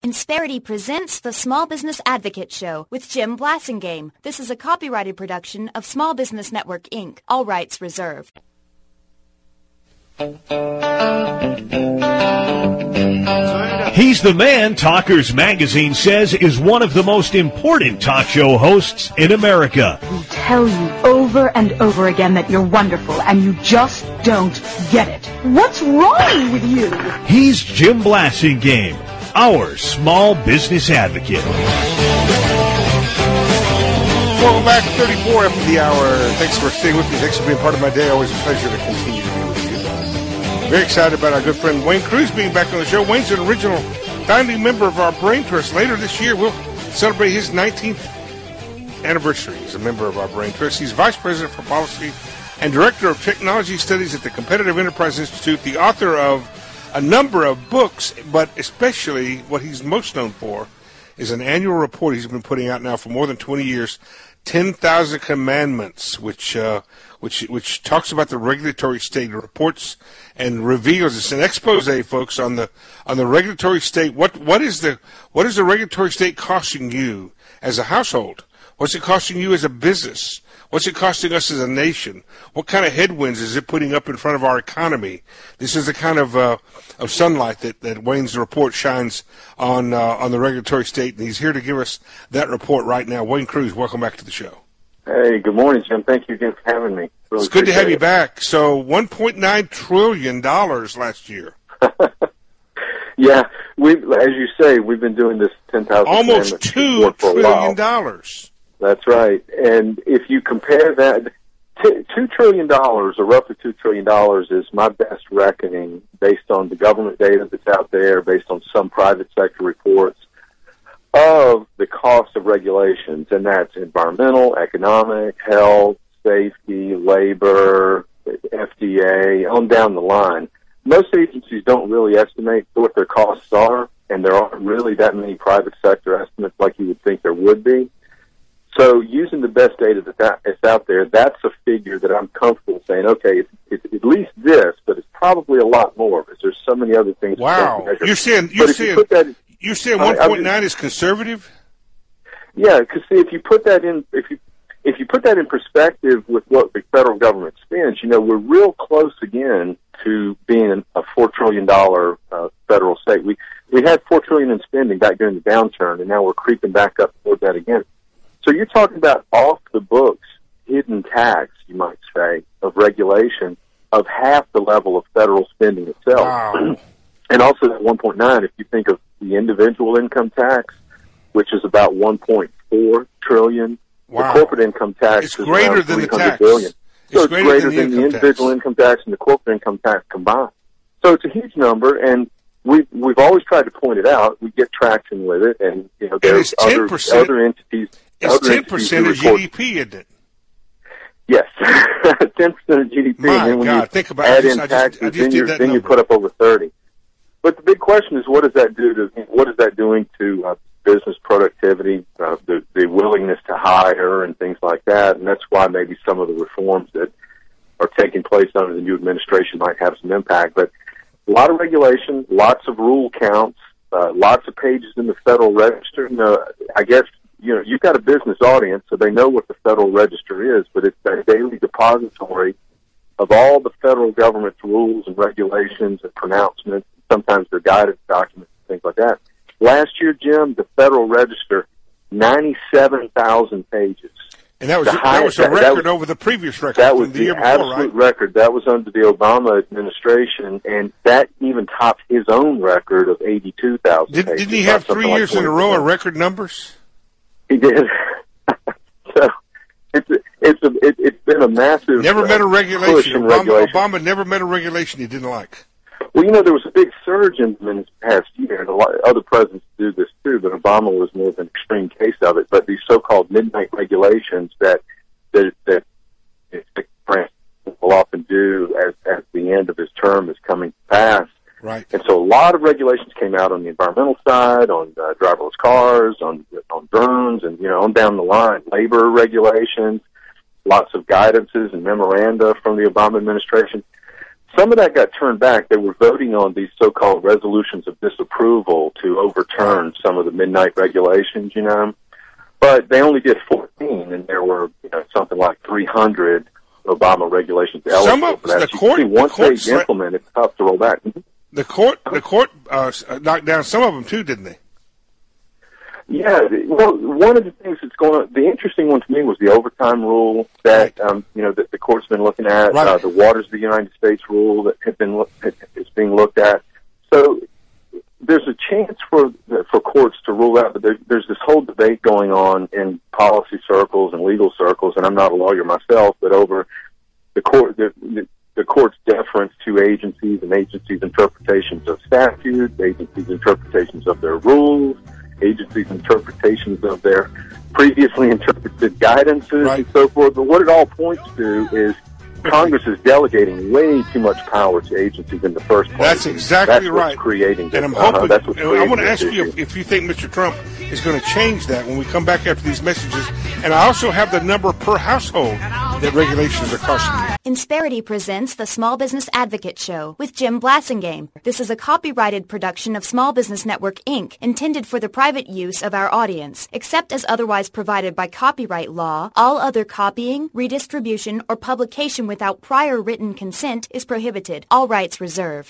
Insperity presents the Small Business Advocate Show with Jim Blasingame. This is a copyrighted production of Small Business Network, Inc. All rights reserved. He's the man Talkers Magazine says is one of the most important talk show hosts in America. We tell you over and over again that you're wonderful, and you just don't get it. What's wrong with you? He's Jim Blasingame, our small business advocate. Welcome back to 34 after the hour. Thanks for staying with me. Thanks for being part of my day. Always a pleasure to continue to be with you. Very excited about our good friend Wayne Cruz being back on the show. Wayne's an original founding member of our Brain Trust. Later this year, we'll celebrate his 19th anniversary as a member of our Brain Trust. He's Vice President for Policy and Director of Technology Studies at the Competitive Enterprise Institute, the author of a number of books, but especially what he's most known for is an annual report he's been putting out now for more than 20 years, 10,000 Commandments, which talks about the regulatory state, reports and reveals. It's an expose, folks, on the regulatory state. What is the regulatory state costing you as a household? What's it costing you as a business? What's it costing us as a nation? What kind of headwinds is it putting up in front of our economy? This is the kind of sunlight that Wayne's report shines on the regulatory state, and he's here to give us that report right now. Wayne Cruz, welcome back to the show. Hey, good morning, Jim. Thank you again for having me. Really it's good to have you back. So $1.9 trillion last year. Yeah, as you say, we've been doing this 10,000 almost $2 trillion. That's right. And if you compare that, $2 trillion, or roughly $2 trillion, is my best reckoning based on the government data that's out there, based on some private sector reports, of the cost of regulations, and that's environmental, economic, health, safety, labor, FDA, on down the line. Most agencies don't really estimate what their costs are, and there aren't really that many private sector estimates like you would think there would be. So using the best data that's out there, that's a figure that I'm comfortable saying, okay, it's at least this, but it's probably a lot more because there's so many other things. Wow. You're saying 1.9 is conservative? Yeah, because see, if you put that in perspective with what the federal government spends, we're real close again to being a $4 trillion federal state. We had $4 trillion in spending back during the downturn, and now we're creeping back up toward that again. So you're talking about off the books, hidden tax, you might say, of regulation of half the level of federal spending itself. Wow. And also that 1.9, if you think of the individual income tax, which is about 1.4 trillion. Wow. The corporate income tax is greater than the $300 tax. billion. So it's greater than the individual tax. income tax and the corporate income tax combined. So it's a huge number, and we've always tried to point it out. We get traction with it, and there's other entities. It's 10% of GDP, isn't it? Yes, 10% of GDP. My and then when God, you think about add it. in taxes, then you put up over 30. But the big question is, what does that doing to business productivity, the willingness to hire, and things like that? And that's why maybe some of the reforms that are taking place under the new administration might have some impact. But a lot of regulation, lots of rule counts, lots of pages in the Federal Register. I guess you've got a business audience, so they know what the Federal Register is, but it's a daily depository of all the federal government's rules and regulations and pronouncements. Sometimes they're guidance documents and things like that. Last year, Jim, the Federal Register, 97,000 pages. And that was a record over the previous record. That was the year the before, absolute right? record. That was under the Obama administration, and that even topped his own record of 82,000 pages. Didn't he have 3 years in a row of record numbers? He did. So it's been a massive never met a regulation. Push in regulation. Obama never met a regulation he didn't like. Well, there was a big surge in this past year, and a lot other presidents do this too, but Obama was more of an extreme case of it. But these so-called midnight regulations that President will often do as the end of his term is coming to pass. Right. And so a lot of regulations came out on the environmental side, on driverless cars, on drones, and on down the line, labor regulations, lots of guidances and memoranda from the Obama administration. some of that got turned back. They were voting on these so-called resolutions of disapproval to overturn some of the midnight regulations, But they only did 14, and there were something like 300 Obama regulations eligible for that. Once they implement it, it's tough to roll back. The court knocked down some of them too, didn't they? Yeah, well, one of the things that's going on, the interesting one to me was the overtime rule that, that the court's been looking at, the Waters of the United States rule that is being looked at. So there's a chance for courts to rule out, but there's this whole debate going on in policy circles and legal circles, and I'm not a lawyer myself, but over the court, the court's deference to agencies and agencies' interpretations of statutes, agencies' interpretations of their rules, agencies' interpretations of their previously interpreted guidances and so forth. But what it all points to is Congress is delegating way too much power to agencies in the first place. That's exactly right. Creating and I'm hoping. I want to ask you if you think Mr. Trump is going to change that when we come back after these messages. And I also have the number per household that regulations are costing you. Insperity presents the Small Business Advocate Show with Jim Blasingame. This is a copyrighted production of Small Business Network, Inc., intended for the private use of our audience. Except as otherwise provided by copyright law, all other copying, redistribution, or publication without prior written consent is prohibited. All rights reserved.